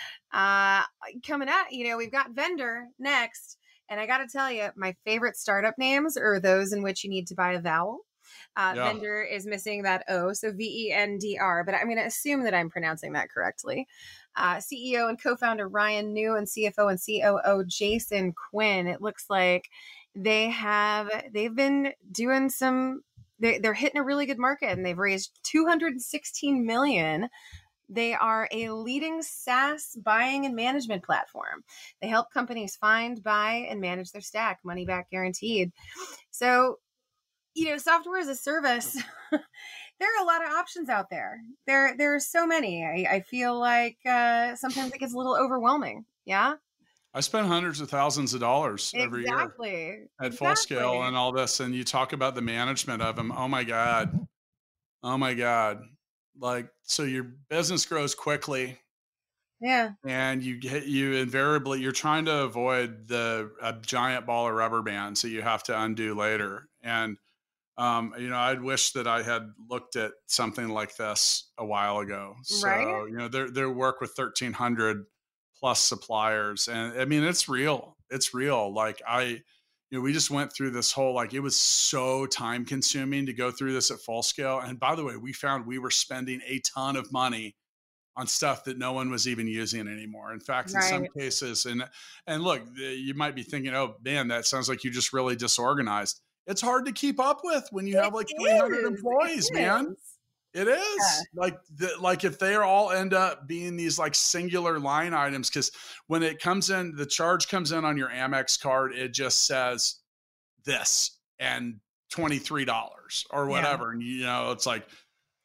Speaker 3: Uh, coming at, you know, we've got Vendr next. And I got to tell you, my favorite startup names are those in which you need to buy a vowel. Uh, yeah. Vendr is missing that O, so V E N D R, but I'm going to assume that I'm pronouncing that correctly. Uh, C E O and co-founder Ryan New and C F O and C O O Jason Quinn. It looks like they have, they've been doing some, they, they're hitting a really good market and they've raised two hundred sixteen million dollars. They are a leading SaaS buying and management platform. They help companies find, buy, and manage their stack, money back guaranteed. So, you know, software as a service, there are a lot of options out there. There, there are so many. I, I feel like uh, sometimes it gets a little overwhelming. Yeah.
Speaker 2: I spend hundreds of thousands of dollars every
Speaker 3: exactly.
Speaker 2: year at
Speaker 3: exactly.
Speaker 2: Full Scale and all this. And you talk about the management of them. Oh my God. Oh my God. Like, so your business grows quickly.
Speaker 3: Yeah.
Speaker 2: And you get, you invariably, you're trying to avoid the a giant ball of rubber bands that you have to undo later. And, um, you know, I'd wish that I had looked at something like this a while ago. So,
Speaker 3: right.
Speaker 2: you know, they're, they work with thirteen hundred plus suppliers. And I mean, it's real. It's real. Like I, you know, we just went through this whole, like, it was so time consuming to go through this at Full Scale. And by the way, we found we were spending a ton of money on stuff that no one was even using anymore. In fact, right. in some cases, and, and look, you might be thinking, oh man, that sounds like you're just really disorganized. It's hard to keep up with when you it have like three hundred is. employees, it man. Is. It is yeah. like, the, like if they all end up being these like singular line items, because when it comes in, the charge comes in on your Amex card, it just says this and twenty-three dollars or whatever. Yeah. And, you know, it's like,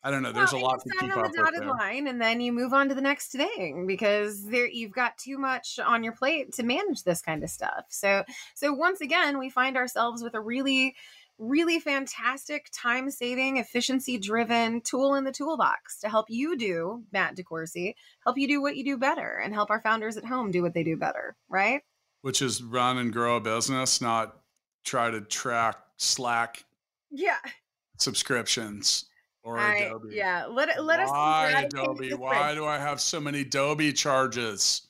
Speaker 2: I don't know. There's
Speaker 3: well,
Speaker 2: a lot to keep
Speaker 3: on
Speaker 2: up
Speaker 3: the dotted
Speaker 2: with there.
Speaker 3: line, and then you move on to the next thing because there you've got too much on your plate to manage this kind of stuff. So, so once again, we find ourselves with a really, really fantastic time-saving, efficiency-driven tool in the toolbox to help you do, Matt DeCoursey, help you do what you do better, and help our founders at home do what they do better, right?
Speaker 2: Which is run and grow a business, not try to track Slack.
Speaker 3: Yeah.
Speaker 2: Subscriptions. Or
Speaker 3: I,
Speaker 2: Adobe.
Speaker 3: Yeah, let, let us
Speaker 2: Why Adobe? Why do I have so many Adobe charges?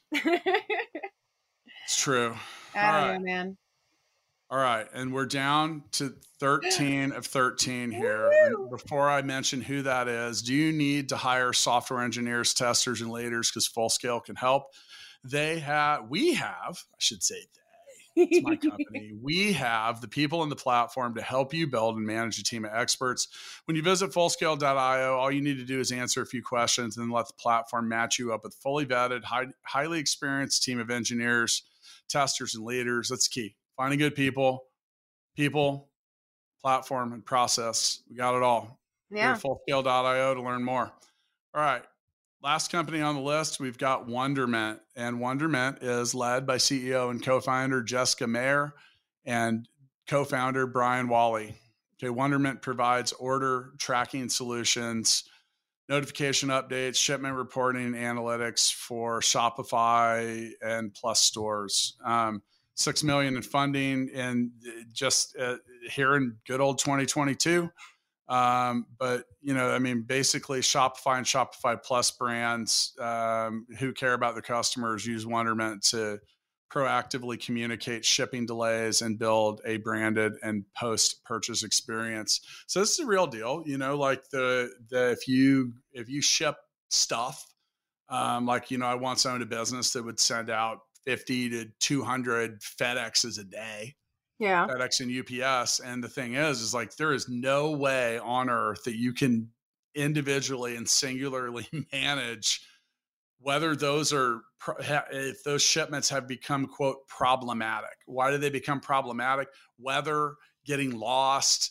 Speaker 2: It's true.
Speaker 3: I don't All right. know, man.
Speaker 2: All right, and we're down to thirteen of thirteen here. And before I mention who that is, do you need to hire software engineers, testers, and leaders because Full Scale can help? They have, we have, I should say they. It's my company. We have the people in the platform to help you build and manage a team of experts. When you visit full scale dot io, all you need to do is answer a few questions and then let the platform match you up with fully vetted, high, highly experienced team of engineers, testers, and leaders. That's key. Finding good people, people, platform, and process. We got it all.
Speaker 3: Yeah.
Speaker 2: full scale dot io to learn more. All right. Last company on the list, we've got Wonderment, and Wonderment is led by C E O and co-founder Jessica Mayer and co-founder Brian Wally. Okay, Wonderment provides order tracking solutions, notification updates, shipment reporting, analytics for Shopify and Plus stores. Um, Six million in funding, and just uh, here in good old twenty twenty-two. Um, but, you know, I mean, basically Shopify and Shopify Plus brands um, who care about their customers use Wonderment to proactively communicate shipping delays and build a branded and post-purchase experience. So this is a real deal, you know, like the, the if you if you ship stuff, um, like, you know, I once owned a business that would send out fifty to two hundred FedExes a day.
Speaker 3: Yeah.
Speaker 2: FedEx and U P S. And the thing is, is like, there is no way on earth that you can individually and singularly manage whether those are, if those shipments have become, quote, problematic. Why do they become problematic? Weather, getting lost,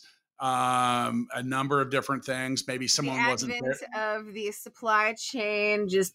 Speaker 2: um, a number of different things. Maybe someone
Speaker 3: the
Speaker 2: wasn't
Speaker 3: advent
Speaker 2: there.
Speaker 3: Of the supply chain just...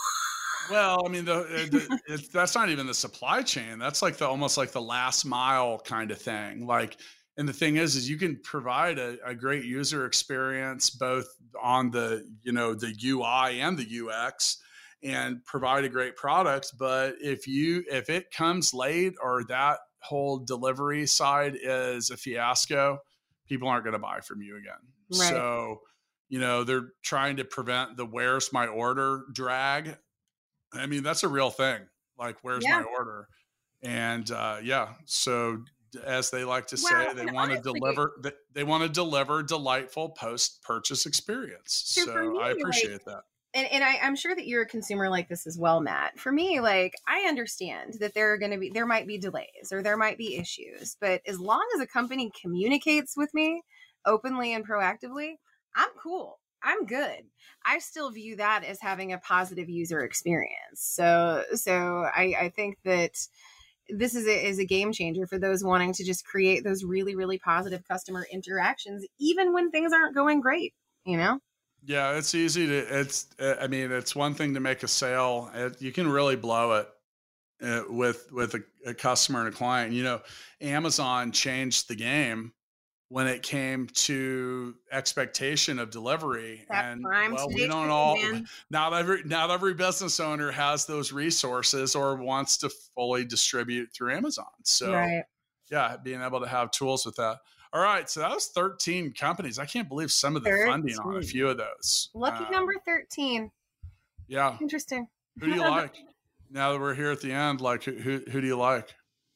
Speaker 2: Well, I mean, the, the, it, that's not even the supply chain. That's like the almost like the last mile kind of thing. Like, and the thing is, is you can provide a, a great user experience both on the, you know, the U I and the U X, and provide a great product. But if you if it comes late or that whole delivery side is a fiasco, people aren't going to buy from you again. Right. So, you know, they're trying to prevent the "where's my order" drag. I mean, that's a real thing. Like, where's yeah. my order? And uh, yeah, so as they like to say, well, they want to deliver. They, they want to deliver delightful post-purchase experience. So, so me, I appreciate like, that.
Speaker 3: And, and I, I'm sure that you're a consumer like this as well, Matt. For me, like, I understand that there are going to be, there might be delays or there might be issues, but as long as a company communicates with me openly and proactively, I'm cool. I'm good. I still view that as having a positive user experience. So, so I, I think that this is a, is a game changer for those wanting to just create those really, really positive customer interactions, even when things aren't going great, you know?
Speaker 2: Yeah, it's easy to, it's, I mean, it's one thing to make a sale. It, you can really blow it uh, with, with a, a customer and a client. You know, Amazon changed the game when it came to expectation of delivery. That and well, we don't all, man. not every, not every business owner has those resources or wants to fully distribute through Amazon. So right. yeah, being able to have tools with that. All right. So that was thirteen companies. I can't believe some of the thirteen funding on a few of those.
Speaker 3: Lucky um, number thirteen.
Speaker 2: Yeah.
Speaker 3: Interesting.
Speaker 2: Who do you like? Now that we're here at the end, like who, who, who do you like?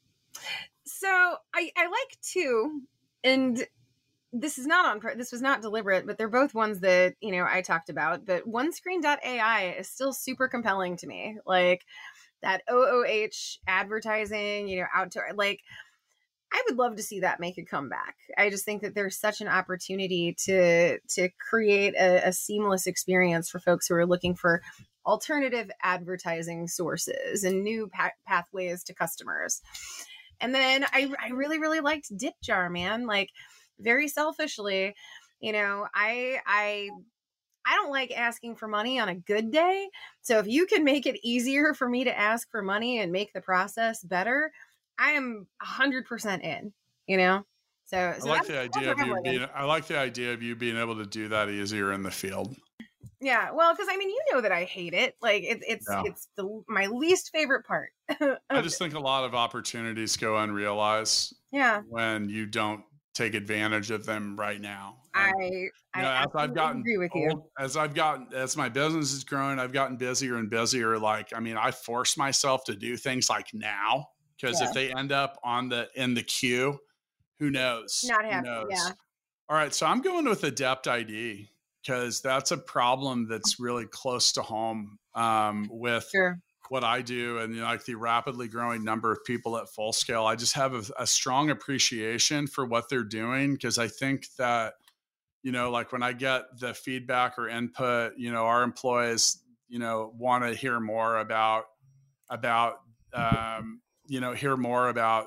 Speaker 3: So I, I like two. And this is not on, this was not deliberate, but they're both ones that, you know, I talked about, but one screen dot A I is still super compelling to me. Like that O O H advertising, you know, outdoor, like I would love to see that make a comeback. I just think that there's such an opportunity to, to create a, a seamless experience for folks who are looking for alternative advertising sources and new pa- pathways to customers. And then I, I really, really liked DipJar, man. Like, very selfishly, you know, I I I don't like asking for money on a good day. So if you can make it easier for me to ask for money and make the process better, I am a hundred percent in, you know? So, so
Speaker 2: I like the idea of you being, I like the idea of you being able to do that easier in the field.
Speaker 3: Yeah. Well, cause I mean, you know that I hate it. Like it, it's, yeah. it's the, my least favorite part.
Speaker 2: I just think a lot of opportunities go unrealized.
Speaker 3: Yeah.
Speaker 2: When you don't take advantage of them right now.
Speaker 3: And,
Speaker 2: I,
Speaker 3: you know,
Speaker 2: I as I've gotten
Speaker 3: agree with
Speaker 2: old,
Speaker 3: you.
Speaker 2: as I've gotten, as my business is growing, I've gotten busier and busier. Like, I mean, I force myself to do things like now, because yeah. if they end up on the, in the queue, who knows?
Speaker 3: Not happy. Yeah.
Speaker 2: All right. So I'm going with Adept I D, because that's a problem that's really close to home um, with
Speaker 3: sure.
Speaker 2: what I do, and you know, like the rapidly growing number of people at Full Scale. I just have a, a strong appreciation for what they're doing, because I think that, you know, like when I get the feedback or input, you know, our employees, you know, want to hear more about, about, um, you know, hear more about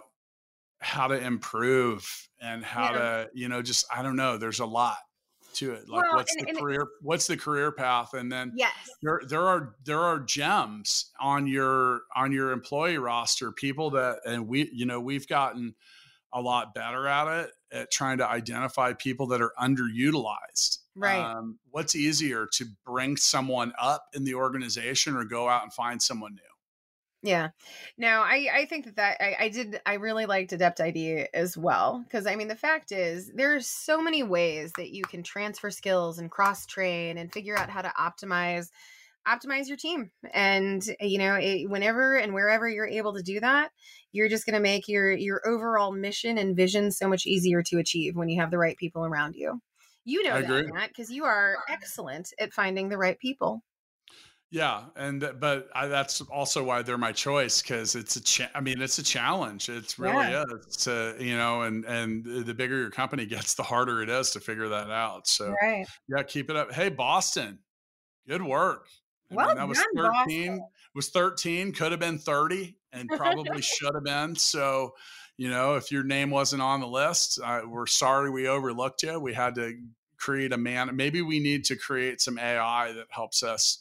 Speaker 2: how to improve and how yeah. to, you know, just, I don't know, there's a lot to it. Like well, what's and, the and career, it, what's the career path? And then
Speaker 3: yes.
Speaker 2: there, there are, there are gems on your, on your employee roster, people that, and we, you know, we've gotten a lot better at it, at trying to identify people that are underutilized.
Speaker 3: Right.
Speaker 2: Um, what's easier, to bring someone up in the organization or go out and find someone new?
Speaker 3: Yeah, no, I, I think that, that I, I did, I really liked Adept I D as well. Because I mean, the fact is there's so many ways that you can transfer skills and cross train and figure out how to optimize, optimize your team. And, you know, it, whenever and wherever you're able to do that, you're just going to make your, your overall mission and vision so much easier to achieve when you have the right people around you. You know that, Matt, because you are excellent at finding the right people.
Speaker 2: Yeah. And, but I, that's also why they're my choice. Cause it's a, cha- I mean, it's a challenge. It's really yeah. is to, you know, and, and the bigger your company gets, the harder it is to figure that out. So
Speaker 3: right.
Speaker 2: yeah, keep it up. Hey, Boston, good work. I
Speaker 3: well
Speaker 2: mean, that was
Speaker 3: done,
Speaker 2: thirteen,
Speaker 3: Boston.
Speaker 2: was thirteen, could have been thirty, and probably should have been. So, you know, if your name wasn't on the list, uh, we're sorry we overlooked you. We had to create a man. Maybe we need to create some A I that helps us.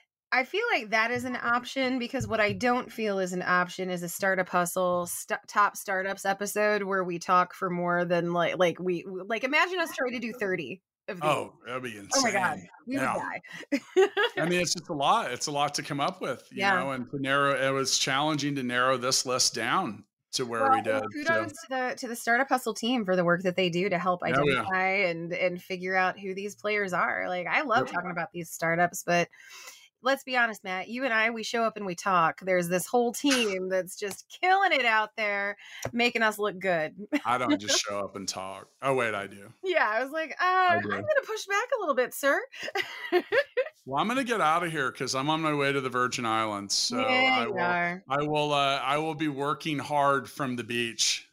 Speaker 3: I feel like that is an option, because what I don't feel is an option is a Startup Hustle st- top startups episode where we talk for more than like, like we, like imagine us trying to do thirty of these.
Speaker 2: Oh, that'd be insane.
Speaker 3: Oh my God. We
Speaker 2: yeah.
Speaker 3: would die.
Speaker 2: I mean, it's just a lot. It's a lot to come up with, you
Speaker 3: yeah.
Speaker 2: know, and to narrow, it was challenging to narrow this list down to where
Speaker 3: well,
Speaker 2: we did.
Speaker 3: Kudos so. to the to the Startup Hustle team for the work that they do to help identify oh, yeah. and and figure out who these players are. Like, I love yeah. talking about these startups, but let's be honest, Matt, you and I, we show up and we talk. There's this whole team that's just killing it out there, making us look good.
Speaker 2: I don't just show up and talk. Oh, wait, I do.
Speaker 3: Yeah, I was like, uh, I'm going to push back a little bit, sir.
Speaker 2: Well, I'm going to get out of here because I'm on my way to the Virgin Islands. So
Speaker 3: yeah,
Speaker 2: I will,
Speaker 3: are.
Speaker 2: I will, uh, I will be working hard from the beach.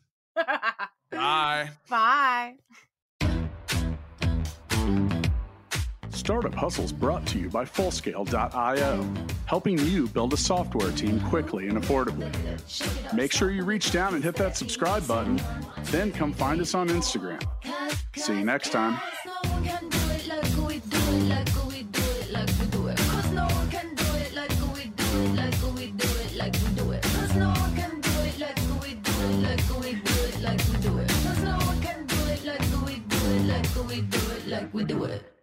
Speaker 2: Bye.
Speaker 3: Bye.
Speaker 2: Startup Hustles brought to you by Fullscale dot io, helping you build a software team quickly and affordably. Make sure you reach down and hit that subscribe button, then come find us on Instagram. See you next time. We do it.